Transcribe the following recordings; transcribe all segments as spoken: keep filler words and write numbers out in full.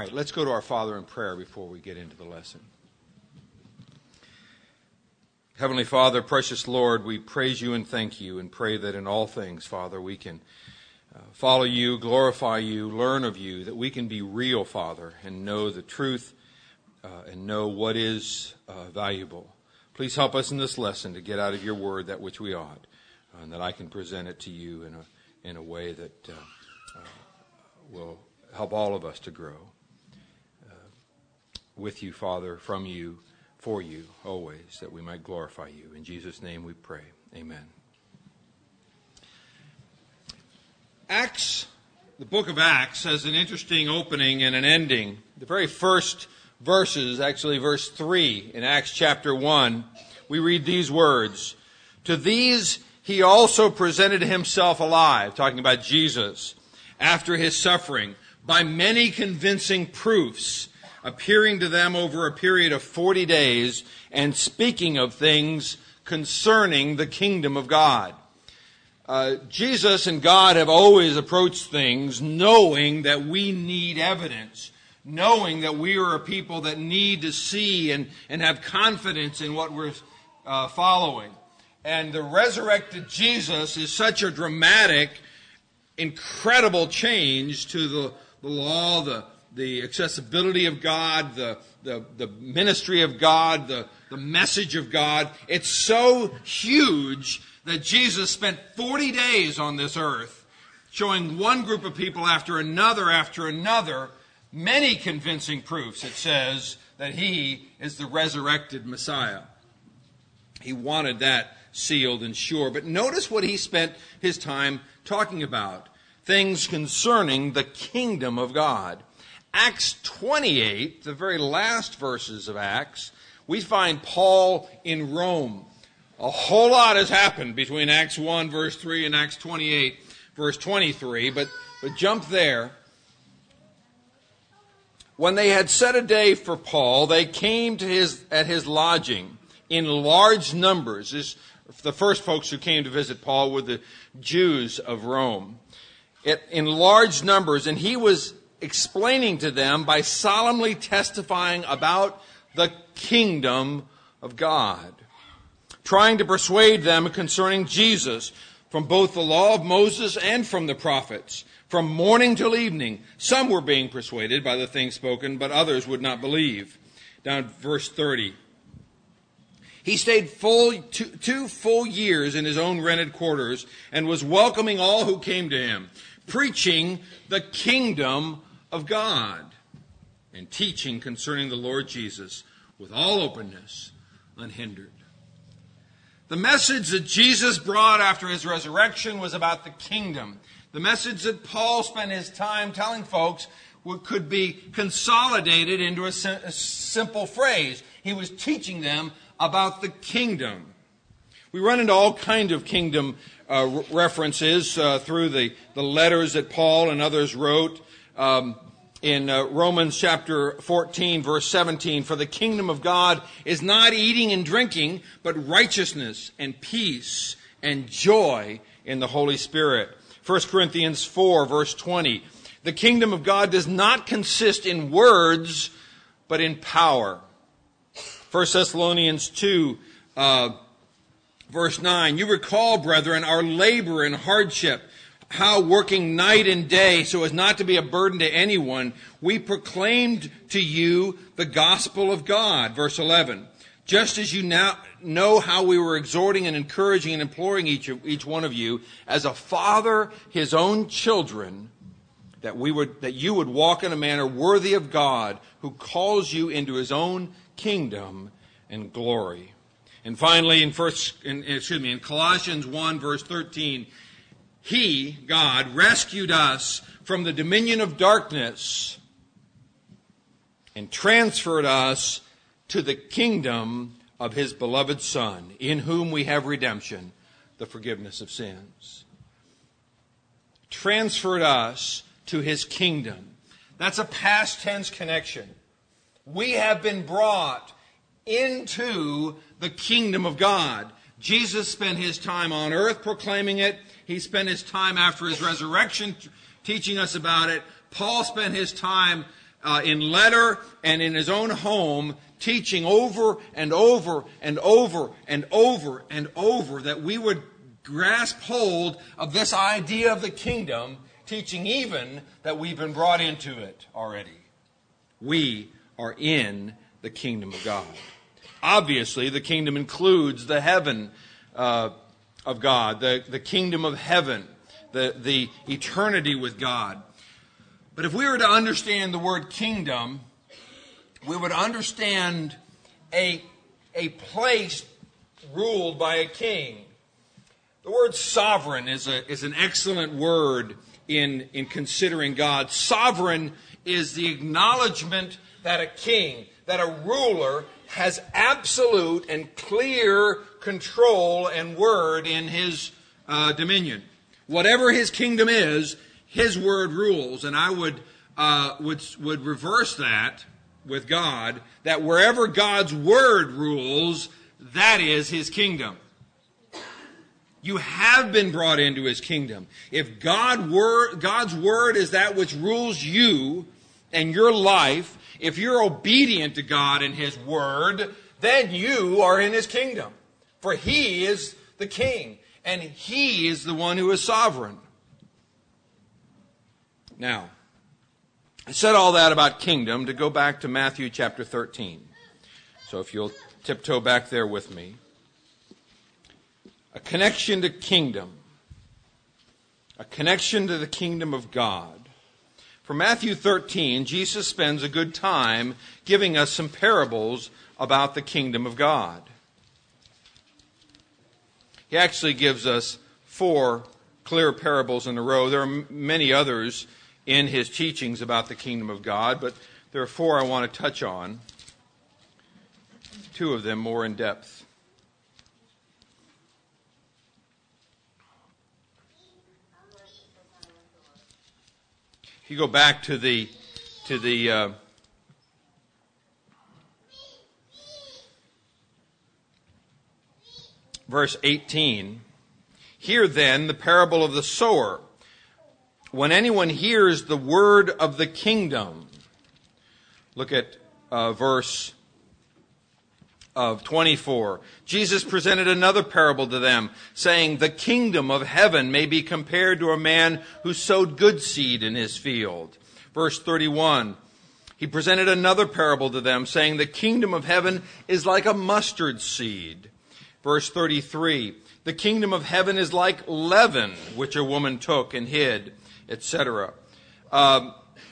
All right, let's go to our Father in prayer before we get into the lesson. Heavenly Father, precious Lord, we praise you and thank you and pray that in all things, Father, we can uh, follow you, glorify you, learn of you, that we can be real, Father, and know the truth uh, and know what is uh, valuable. Please help us in this lesson to get out of your word that which we ought, uh, and that I can present it to you in a, in a way that uh, uh, will help all of us to grow. With you, Father, from you, for you, always, that we might glorify you. In Jesus' name we pray. Amen. Acts, the book of Acts, has an interesting opening and an ending. The very first verses, actually verse three in Acts chapter one, we read these words. To these he also presented himself alive, talking about Jesus, after his suffering, by many convincing proofs, appearing to them over a period of forty days and speaking of things concerning the kingdom of God. Uh, Jesus and God have always approached things knowing that we need evidence, knowing that we are a people that need to see and, and have confidence in what we're uh, following. And the resurrected Jesus is such a dramatic, incredible change to the, the law, the the accessibility of God, the, the, the ministry of God, the, the message of God. It's so huge that Jesus spent forty days on this earth showing one group of people after another after another many convincing proofs, it says, that he is the resurrected Messiah. He wanted that sealed and sure. But notice what he spent his time talking about. Things concerning the kingdom of God. Acts twenty-eight, the very last verses of Acts, we find Paul in Rome. A whole lot has happened between Acts one, verse three, and Acts twenty-eight, verse twenty-three, but, but jump there. When they had set a day for Paul, they came to his at his lodging in large numbers. This, the first folks who came to visit Paul were the Jews of Rome. It, in large numbers, and he was explaining to them by solemnly testifying about the kingdom of God, trying to persuade them concerning Jesus from both the law of Moses and from the prophets. From morning till evening, some were being persuaded by the things spoken, but others would not believe. Down at verse thirty. He stayed full two, two full years in his own rented quarters and was welcoming all who came to him, preaching the kingdom of God and teaching concerning the Lord Jesus with all openness, unhindered. The message that Jesus brought after his resurrection was about the kingdom. The message that Paul spent his time telling folks could be consolidated into a, sim- a simple phrase. He was teaching them about the kingdom. We run into all kinds of kingdom uh, references uh, through the, the letters that Paul and others wrote. Um, in uh, Romans chapter fourteen, verse seventeen, for the kingdom of God is not eating and drinking, but righteousness and peace and joy in the Holy Spirit. First Corinthians four, verse twenty, the kingdom of God does not consist in words, but in power. First Thessalonians two, uh, verse nine, you recall, brethren, our labor and hardship, how working night and day so as not to be a burden to anyone, we proclaimed to you the gospel of God. Verse eleven, just as you now know how we were exhorting and encouraging and imploring each, of, each one of you, as a father his own children, that we would that you would walk in a manner worthy of God, who calls you into his own kingdom and glory. And finally, in first, in, excuse me, in Colossians one, verse thirteen, he, God, rescued us from the dominion of darkness and transferred us to the kingdom of his beloved Son, in whom we have redemption, the forgiveness of sins. Transferred us to his kingdom. That's a past tense connection. We have been brought into the kingdom of God. Jesus spent his time on earth proclaiming it. He spent his time after his resurrection teaching us about it. Paul spent his time uh, in letter and in his own home, teaching over and over and over and over and over that we would grasp hold of this idea of the kingdom, teaching even that we've been brought into it already. We are in the kingdom of God. Obviously, the kingdom includes the heaven uh, of God, the, the kingdom of heaven, the, the eternity with God. But if we were to understand the word kingdom, we would understand a, a place ruled by a king. The word sovereign is a is an excellent word in, in considering God. Sovereign is the acknowledgement that a king, that a ruler has absolute and clear control and word in his uh, dominion. Whatever his kingdom is, his word rules. And I would uh, would would reverse that with God, that wherever God's word rules, that is his kingdom. You have been brought into his kingdom. If God word, God's word is that which rules you and your life, if you're obedient to God and his word, then you are in his kingdom. For he is the king, and he is the one who is sovereign. Now, I said all that about kingdom to go back to Matthew chapter thirteen. So if you'll tiptoe back there with me. A connection to kingdom. A connection to the kingdom of God. For Matthew thirteen, Jesus spends a good time giving us some parables about the kingdom of God. He actually gives us four clear parables in a row. There are many others in his teachings about the kingdom of God, but there are four I want to touch on. Two of them more in depth. If you go back to the to the uh, verse eighteen, hear then the parable of the sower. When anyone hears the word of the kingdom, look at uh, verse of twenty-four. Jesus presented another parable to them, saying, the kingdom of heaven may be compared to a man who sowed good seed in his field. Verse thirty-one. He presented another parable to them, saying, the kingdom of heaven is like a mustard seed. Verse thirty-three. The kingdom of heaven is like leaven, which a woman took and hid, et cetera. Um,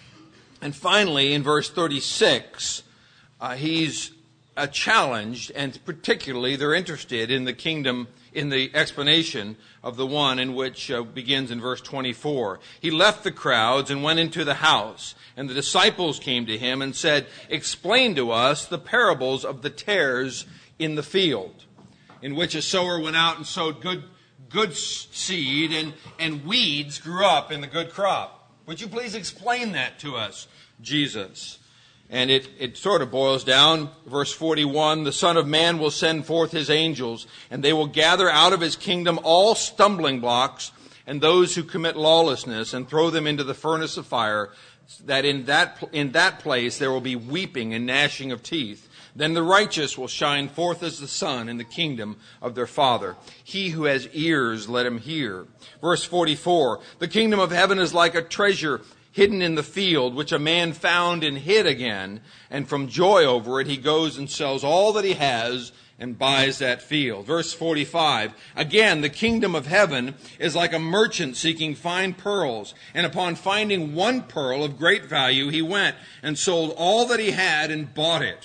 and finally, in verse thirty-six, uh, he's Uh, challenged, and particularly they're interested in the kingdom, in the explanation of the one in which uh, begins in verse twenty-four. He left the crowds and went into the house, and the disciples came to him and said, explain to us the parables of the tares in the field, in which a sower went out and sowed good good seed, and, and weeds grew up in the good crop. Would you please explain that to us, Jesus? And it, it sort of boils down, verse forty-one, the Son of Man will send forth his angels, and they will gather out of his kingdom all stumbling blocks and those who commit lawlessness, and throw them into the furnace of fire, that in that, in that place there will be weeping and gnashing of teeth. Then the righteous will shine forth as the sun in the kingdom of their Father. He who has ears, let him hear. Verse forty-four, the kingdom of heaven is like a treasure hidden in the field, which a man found and hid again, and from joy over it he goes and sells all that he has and buys that field. Verse forty-five, again, the kingdom of heaven is like a merchant seeking fine pearls, and upon finding one pearl of great value, he went and sold all that he had and bought it.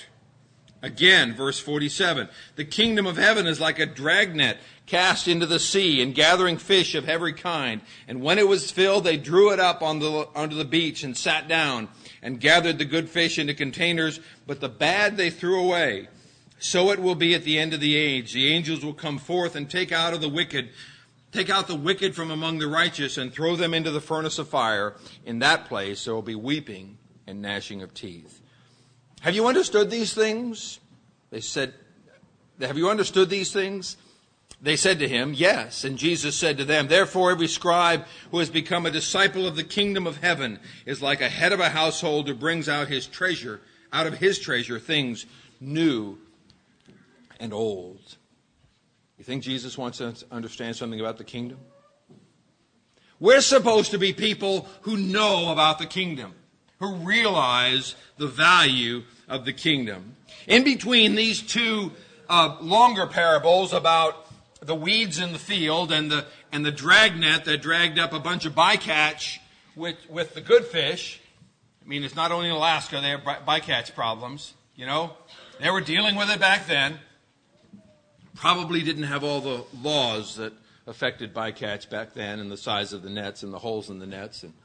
Again, verse forty-seven, the kingdom of heaven is like a dragnet cast into the sea and gathering fish of every kind. And when it was filled, they drew it up on the, onto the beach and sat down and gathered the good fish into containers, but the bad they threw away. So it will be at the end of the age. The angels will come forth and take out of the wicked, take out the wicked from among the righteous and throw them into the furnace of fire. In that place there will be weeping and gnashing of teeth. Have you understood these things? They said, have you understood these things? They said to him, "Yes." And Jesus said to them, "Therefore every scribe who has become a disciple of the kingdom of heaven is like a head of a household who brings out his treasure, out of his treasure things new and old." You think Jesus wants us to understand something about the kingdom? We're supposed to be people who know about the kingdom, who realize the value of the kingdom. In between these two uh, longer parables about the weeds in the field and the and the dragnet that dragged up a bunch of bycatch with, with the good fish. I mean, it's not only in Alaska they have bycatch problems, you know. They were dealing with it back then. Probably didn't have all the laws that affected bycatch back then, and the size of the nets and the holes in the nets and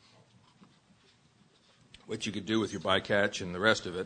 what you could do with your bycatch and the rest of it.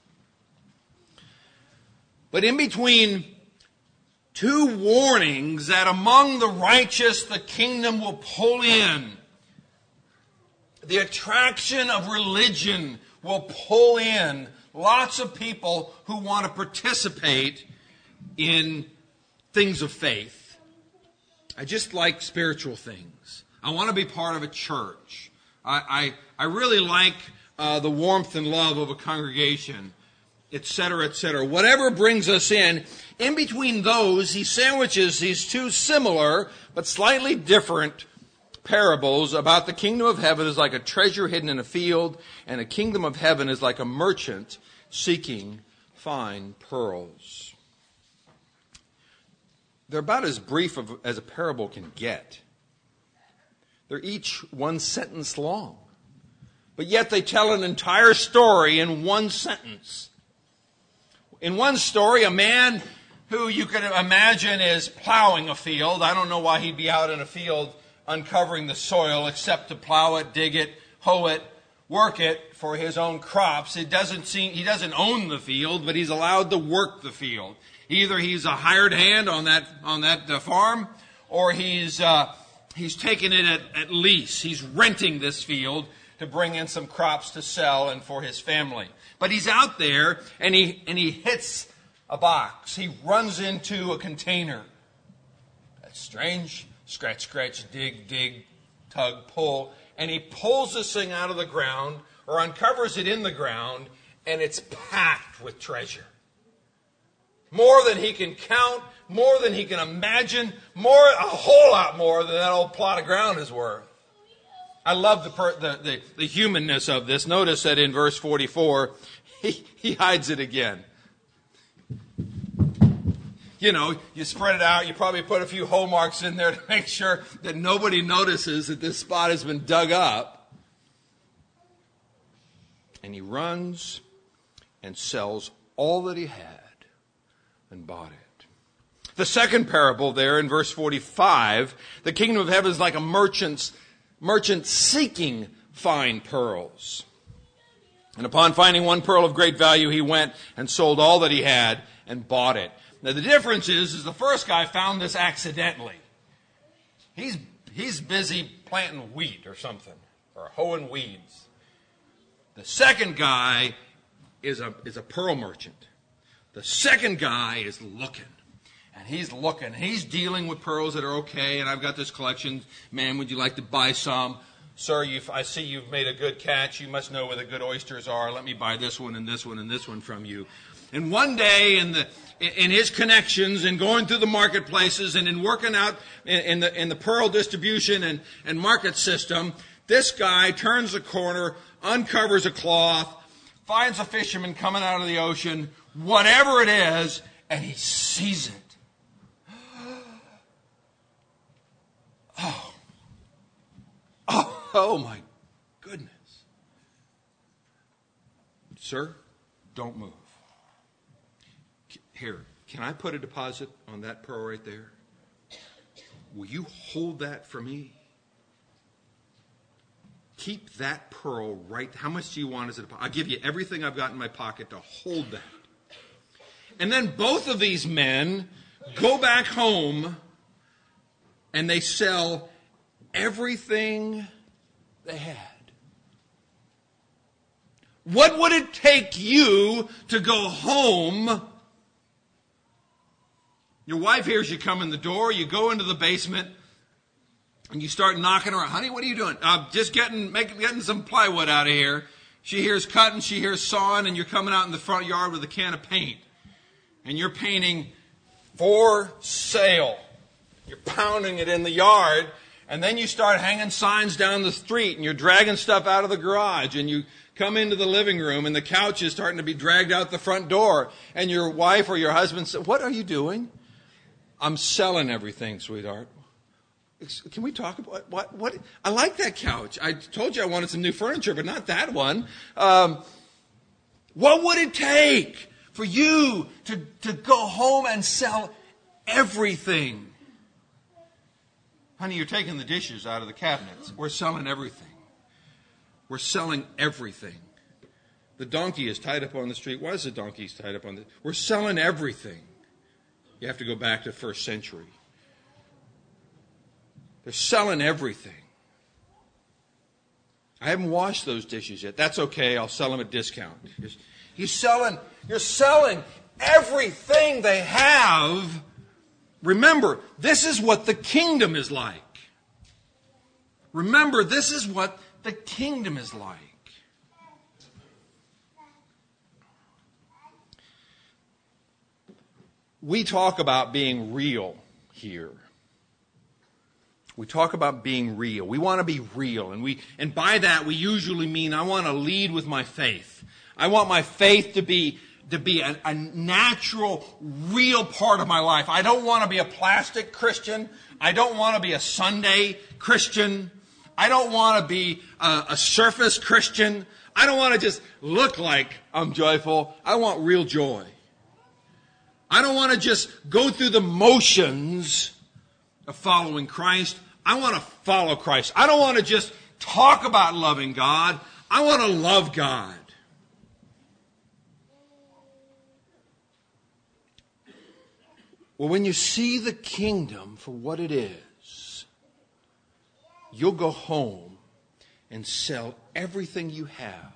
But in between two warnings that among the righteous the kingdom will pull in, the attraction of religion will pull in lots of people who want to participate in things of faith. I just like spiritual things. I want to be part of a church. I I, I really like uh, the warmth and love of a congregation, et cetera, et cetera. Whatever brings us in, in between those, he sandwiches these two similar but slightly different parables about the kingdom of heaven is like a treasure hidden in a field, and a kingdom of heaven is like a merchant seeking fine pearls. They're about as brief of, as a parable can get. They're each one sentence long. But yet they tell an entire story in one sentence. In one story, a man who you could imagine is plowing a field. I don't know why he'd be out in a field uncovering the soil except to plow it, dig it, hoe it, work it for his own crops. It doesn't seem he doesn't own the field, but he's allowed to work the field. Either he's a hired hand on that on that uh, farm, or he's uh, he's taking it at, at lease. He's renting this field to bring in some crops to sell and for his family. But he's out there and he and he hits a box. He runs into a container. That's strange. Scratch, scratch, dig, dig, tug, pull. And he pulls this thing out of the ground or uncovers it in the ground, and it's packed with treasure. More than he can count, more than he can imagine, more, a whole lot more than that old plot of ground is worth. I love the, per, the, the, the humanness of this. Notice that in verse forty-four, he, he hides it again. You know, you spread it out. You probably put a few hole marks in there to make sure that nobody notices that this spot has been dug up. And he runs and sells all that he had and bought it. The second parable there in verse forty-five, the kingdom of heaven is like a merchant's merchant seeking fine pearls. And upon finding one pearl of great value, he went and sold all that he had and bought it. Now the difference is, is the first guy found this accidentally. He's he's busy planting wheat or something, or hoeing weeds. The second guy is a is a pearl merchant. The second guy is looking. And he's looking. He's dealing with pearls that are okay. And I've got this collection. Man, would you like to buy some? Sir, you've, I see you've made a good catch. You must know where the good oysters are. Let me buy this one and this one and this one from you. And one day in the in his connections and going through the marketplaces and in working out in, in the in the pearl distribution and, and market system, this guy turns the corner, uncovers a cloth, finds a fisherman coming out of the ocean, whatever it is, and he sees it. Oh. Oh, oh my goodness. Sir, don't move. Here, can I put a deposit on that pearl right there? Will you hold that for me? Keep that pearl right. How much do you want as a deposit? I'll give you everything I've got in my pocket to hold that. And then both of these men go back home and they sell everything they had. What would it take you to go home Your wife hears you come in the door. You go into the basement and you start knocking around. Honey, what are you doing? Uh, just getting making, getting some plywood out of here. She hears cutting, she hears sawing, and you're coming out in the front yard with a can of paint. And you're painting for sale. You're pounding it in the yard. And then you start hanging signs down the street, and you're dragging stuff out of the garage, and you come into the living room, and the couch is starting to be dragged out the front door. And your wife or your husband says, "What are you doing?" "I'm selling everything, sweetheart." "Can we talk about what? What? I like that couch. I told you I wanted some new furniture, but not that one. Um, what would it take for you to, to go home and sell everything?" "Honey, you're taking the dishes out of the cabinets. We're selling everything. We're selling everything. The donkey is tied up on the street." "Why is the donkey tied up on the..." "We're selling everything." You have to go back to first century. They're selling everything. "I haven't washed those dishes yet." "That's okay. I'll sell them at discount." You're selling, you're selling everything they have. Remember, this is what the kingdom is like. Remember, this is what the kingdom is like. We talk about being real here. We talk about being real. We want to be real. And we, and by that, we usually mean I want to lead with my faith. I want my faith to be, to be a, a natural, real part of my life. I don't want to be a plastic Christian. I don't want to be a Sunday Christian. I don't want to be a, a surface Christian. I don't want to just look like I'm joyful. I want real joy. I don't want to just go through the motions of following Christ. I want to follow Christ. I don't want to just talk about loving God. I want to love God. Well, when you see the kingdom for what it is, you'll go home and sell everything you have.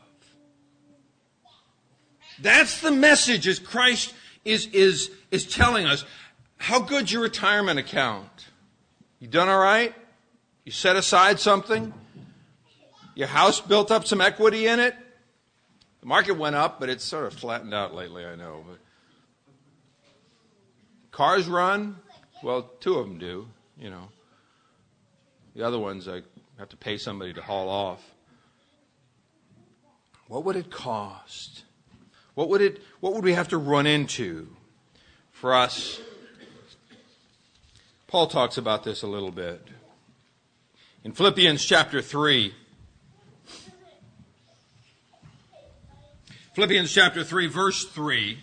That's the message as Christ is, is, is telling us. How good's your retirement account? You done all right? You set aside something? Your house built up some equity in it? The market went up, but it's sort of flattened out lately, I know. But cars run? Well, two of them do, you know. The other ones I have to pay somebody to haul off. What would it cost? What would it what would we have to run into for us? Paul talks about this a little bit. In Philippians chapter three. Philippians chapter three, verse three.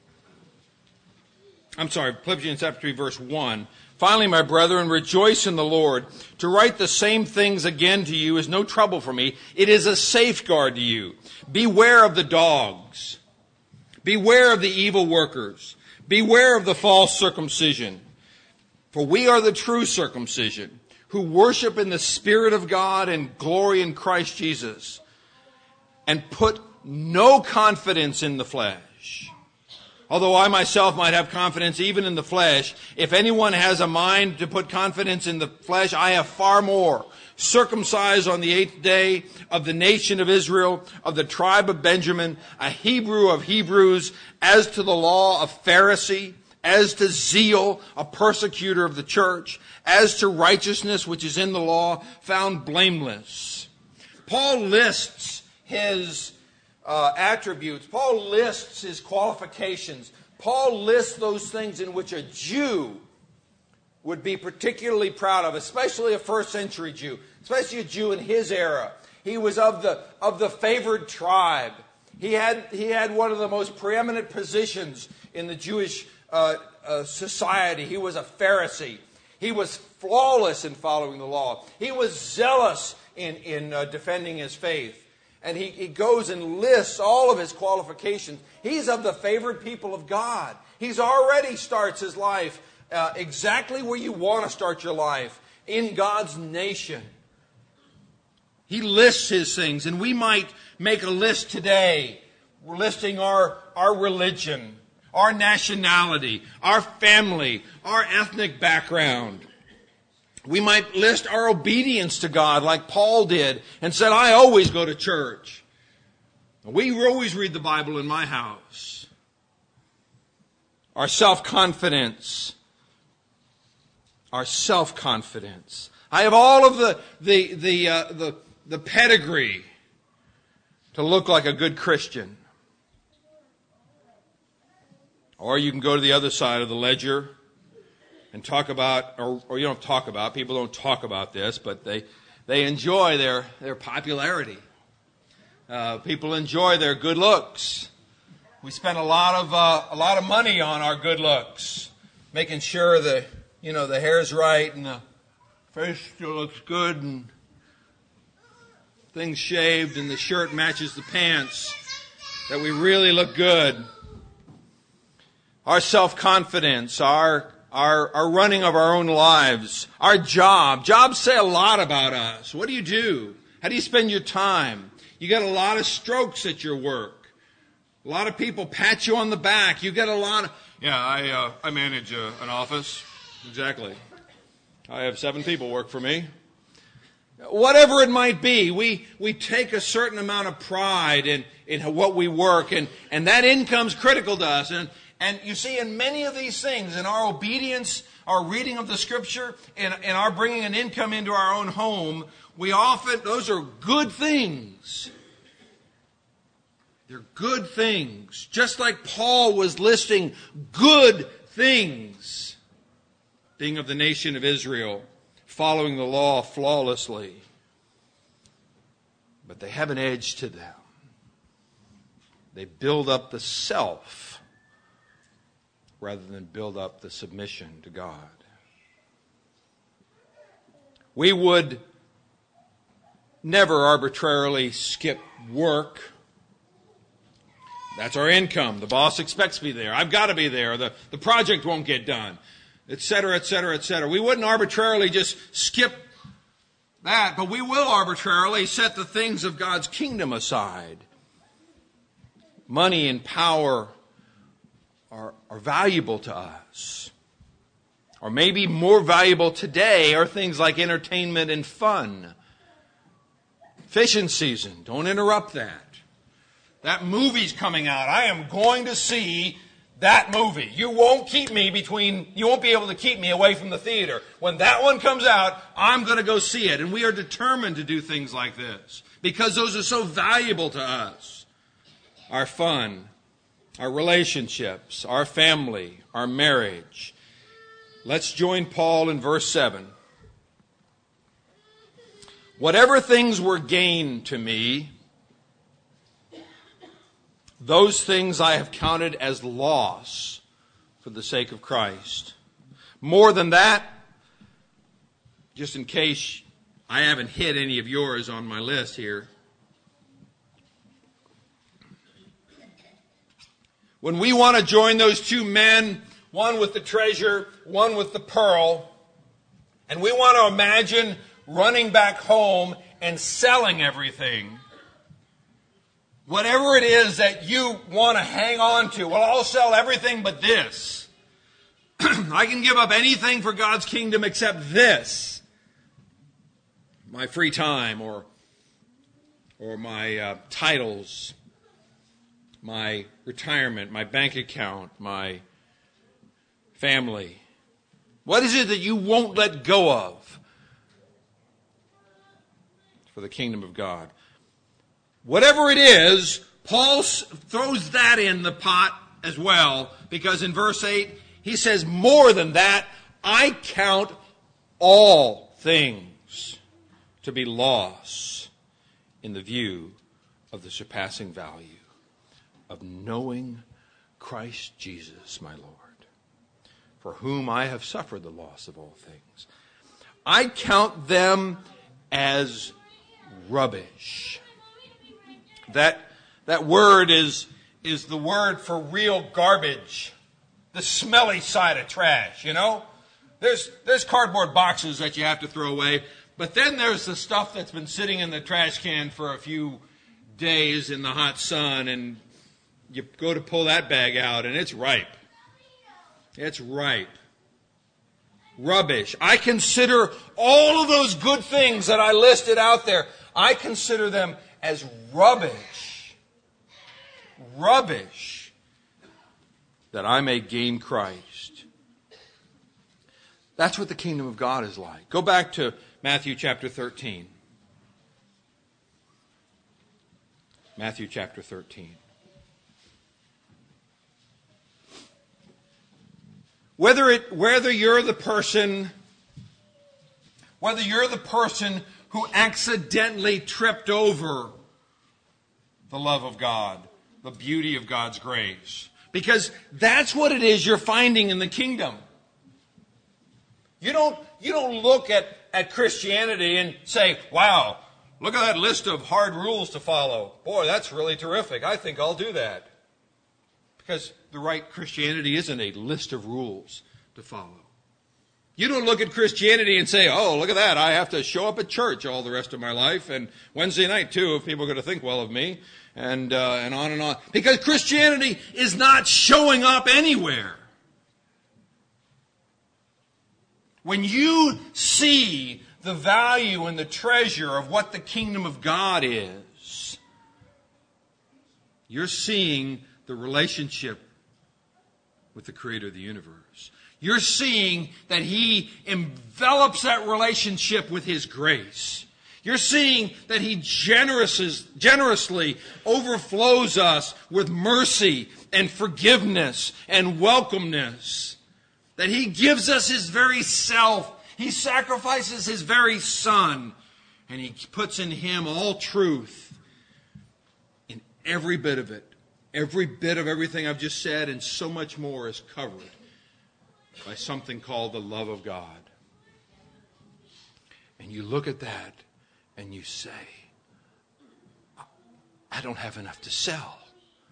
I'm sorry, Philippians chapter three, verse one. "Finally, my brethren, rejoice in the Lord. To write the same things again to you is no trouble for me. It is a safeguard to you. Beware of the dogs. Beware of the evil workers. Beware of the false circumcision. For we are the true circumcision, who worship in the Spirit of God and glory in Christ Jesus, and put no confidence in the flesh. Although I myself might have confidence even in the flesh, if anyone has a mind to put confidence in the flesh, I have far more. Circumcised on the eighth day, of the nation of Israel, of the tribe of Benjamin, a Hebrew of Hebrews, as to the law, a Pharisee, as to zeal, a persecutor of the church, as to righteousness which is in the law, found blameless." Paul lists his uh, attributes. Paul lists his qualifications. Paul lists those things in which a Jew would be particularly proud of, especially a first century Jew, especially a Jew in his era. He was of the of the favored tribe. He had he had one of the most preeminent positions in the Jewish uh, uh, society. He was a Pharisee. He was flawless in following the law. He was zealous in in uh, defending his faith. And he, he goes and lists all of his qualifications. He's of the favored people of God. He's already starts his life uh, exactly where you want to start your life, in God's nation. He lists his things, and we might make a list today. We're listing our, our religion. our nationality, our family, our ethnic background. We might list our obedience to God like Paul did and said, I always go to church. We always read the Bible in my house. Our self-confidence. Our self-confidence. I have all of the the the uh, the, the pedigree to look like a good Christian. Or you can go to the other side of the ledger and talk about, or, or you don't talk about, people don't talk about this, but they they enjoy their, their popularity. Uh, people enjoy their good looks. We spend a lot of uh, a lot of money on our good looks, making sure the you know the hair's right and the face still looks good and things shaved and the shirt matches the pants. That we really look good. Our self-confidence, our our our running of our own lives, our job. Jobs say a lot about us. What do you do? How do you spend your time? You get a lot of strokes at your work. A lot of people pat you on the back. You get a lot of... Yeah, I uh, I manage uh, an office. Exactly. I have seven people work for me. Whatever it might be, we, we take a certain amount of pride in, in what we work, and, and that income's critical to us. And, and you see, in many of these things, in our obedience, our reading of the Scripture, and, and our bringing an income into our own home, we often, those are good things. They're good things. Just like Paul was listing good things. Being of the nation of Israel, following the law flawlessly. But they have an edge to them. They build up the self rather than build up the submission to God. We would never arbitrarily skip work. That's our income. The boss expects me there. I've got to be there. The, the project won't get done. Et cetera, et cetera, et cetera. We wouldn't arbitrarily just skip that, but we will arbitrarily set the things of God's kingdom aside. Money and power are, are valuable to us. Or maybe more valuable today are things like entertainment and fun. Fishing season, don't interrupt that. That movie's coming out. I am going to see that movie. You won't keep me between, you won't be able to keep me away from the theater. When that one comes out, I'm going to go see it. And we are determined to do things like this because those are so valuable to us. Our fun, our relationships, our family, our marriage. Let's join Paul in verse seven. Whatever things were gain to me, those things I have counted as loss for the sake of Christ. More than that, just in case I haven't hit any of yours on my list here. When we want to join those two men, one with the treasure, one with the pearl, and we want to imagine running back home and selling everything, whatever it is that you want to hang on to, well, I'll sell everything but this. I can give up anything for God's kingdom except this. My free time or, or my uh, titles, my retirement, my bank account, my family. What is it that you won't let go of for the kingdom of God? Whatever it is, Paul throws that in the pot as well, because in verse eight, he says, more than that, I count all things to be loss in the view of the surpassing value of knowing Christ Jesus, my Lord, for whom I have suffered the loss of all things. I count them as rubbish. That that word is, is the word for real garbage. The smelly side of trash, you know? There's there's cardboard boxes that you have to throw away, but then there's the stuff that's been sitting in the trash can for a few days in the hot sun and you go to pull that bag out and it's ripe. It's ripe. Rubbish. I consider all of those good things that I listed out there, I consider them as rubbish. Rubbish. That I may gain Christ. That's what the kingdom of God is like. Go back to Matthew chapter thirteen. Matthew chapter thirteen. Whether it, whether you're the person, whether you're the person who accidentally tripped over the love of God, the beauty of God's grace, because that's what it is you're finding in the kingdom. You don't, you don't look at, at Christianity and say, wow, look at that list of hard rules to follow. Boy, that's really terrific. I think I'll do that. Because the right Christianity isn't a list of rules to follow. You don't look at Christianity and say, oh, look at that. I have to show up at church all the rest of my life. And Wednesday night, too, if people are going to think well of me. And, uh, and on and on. Because Christianity is not showing up anywhere. When you see the value and the treasure of what the kingdom of God is, you're seeing the relationship with the creator of the universe. You're seeing that he envelops that relationship with his grace. You're seeing that he generously overflows us with mercy and forgiveness and welcomeness. That he gives us his very self. He sacrifices his very son. And he puts in him all truth. In every bit of it. Every bit of everything I've just said and so much more is covered by something called the love of God. And you look at that and you say, I don't have enough to sell.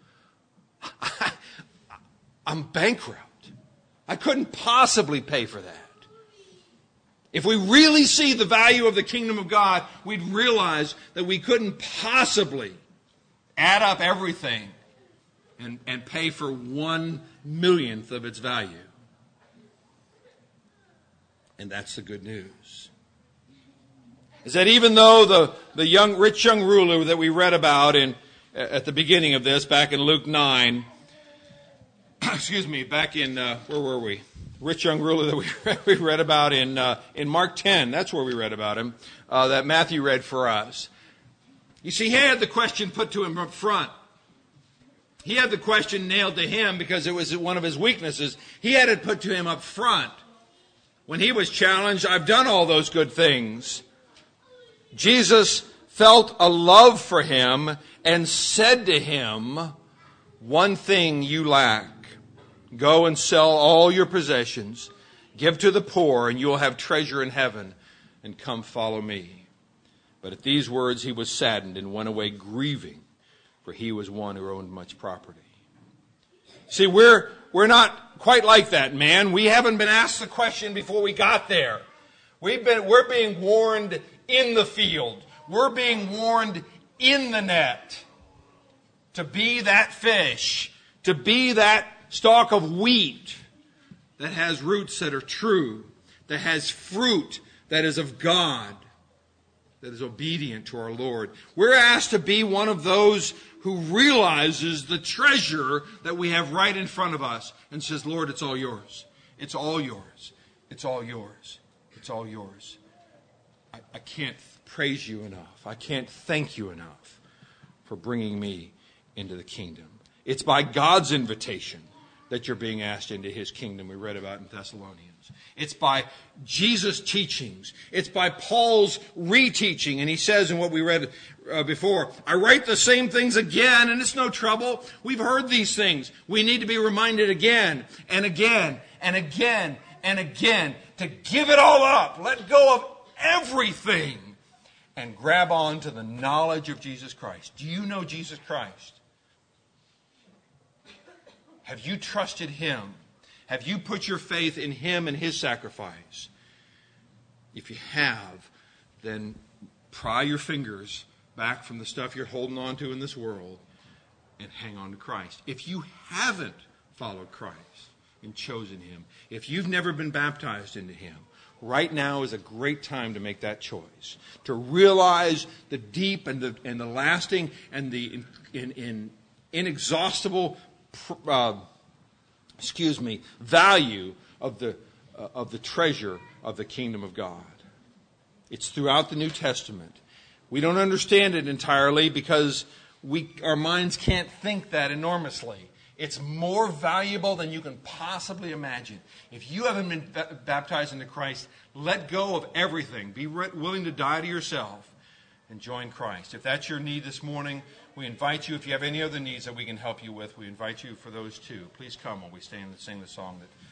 I'm bankrupt. I couldn't possibly pay for that. If we really see the value of the kingdom of God, we'd realize that we couldn't possibly add up everything And, and pay for one millionth of its value. And that's the good news. Is that even though the, the young, rich young ruler that we read about in, at the beginning of this, back in Luke nine, excuse me, back in, uh, where were we? Rich young ruler that we, we read about in, uh, in Mark ten, that's where we read about him, uh, that Matthew read for us. You see, he had the question put to him up front. He had the question nailed to him because it was one of his weaknesses. He had it put to him up front. When he was challenged, I've done all those good things. Jesus felt a love for him and said to him, one thing you lack. Go and sell all your possessions. Give to the poor and you will have treasure in heaven. And come follow me. But at these words he was saddened and went away grieving. For he was one who owned much property. See, we're, we're not quite like that man. We haven't been asked the question before we got there. We've been, we're being warned in the field. We're being warned in the net. To be that fish. To be that stalk of wheat that has roots that are true. That has fruit that is of God. That is obedient to our Lord. We're asked to be one of those who realizes the treasure that we have right in front of us and says, Lord, it's all yours. It's all yours. It's all yours. It's all yours. I, I can't praise you enough. I can't thank you enough for bringing me into the kingdom. It's by God's invitation that you're being asked into his kingdom we read about in Thessalonians. It's by Jesus' teachings. It's by Paul's reteaching. And he says in what we read uh, before, I write the same things again, and it's no trouble. We've heard these things. We need to be reminded again and again and again and again to give it all up. Let go of everything and grab on to the knowledge of Jesus Christ. Do you know Jesus Christ? Have you trusted him? Have you put your faith in him and his sacrifice? If you have, then pry your fingers back from the stuff you're holding on to in this world and hang on to Christ. If you haven't followed Christ and chosen him, if you've never been baptized into him, right now is a great time to make that choice. To realize the deep and the and the lasting and the in, in, in inexhaustible uh, excuse me, value of the uh, of the treasure of the kingdom of God. It's throughout the New Testament. We don't understand it entirely because we our minds can't think that enormously. It's more valuable than you can possibly imagine. If you haven't been baptized into Christ, let go of everything. Be willing to die to yourself and join Christ. If that's your need this morning, we invite you. If you have any other needs that we can help you with, we invite you for those too. Please come while we stand and sing the song that